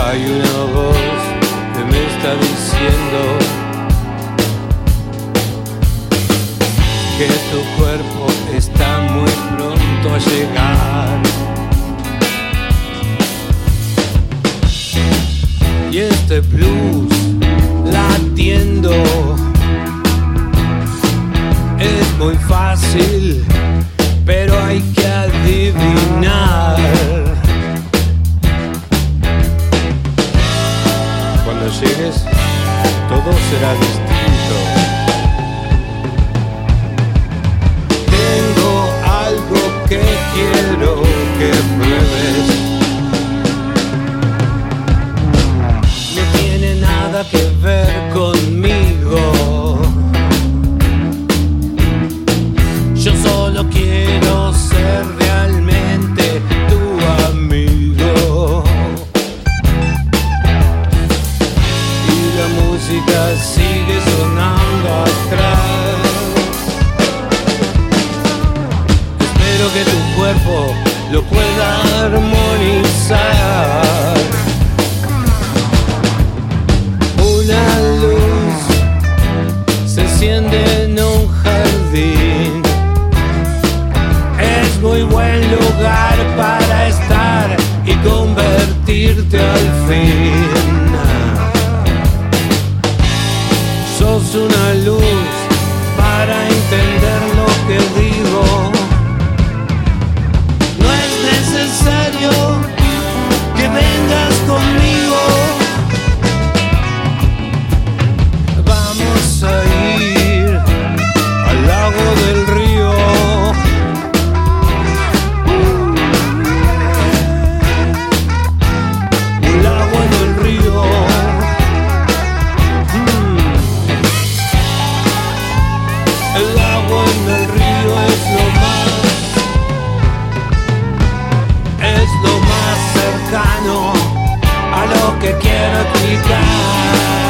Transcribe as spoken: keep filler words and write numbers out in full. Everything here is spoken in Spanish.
Hay una voz que me está diciendo que tu cuerpo está muy pronto a llegar. Y este blues latiendo es muy fácil, pero hay que adivinar. Cuando llegues, todo será distinto. Tengo algo que quiero que pruebes. No tiene nada que ver conmigo. Yo solo quiero ser realmente tu amigo. Y la música sigue sonando atrás. Espero que tu cuerpo lo pueda armonizar. Una luz se enciende en un jardín. Es muy buen lugar para estar y convertirte al fin. Sos una luz para entender lo que digo. No es necesario que vengas conmigo. Vamos a ir al lago del río. Un lago en el río. Mm. El agua en el río es lo más, es lo más cercano a lo que quiero explicar.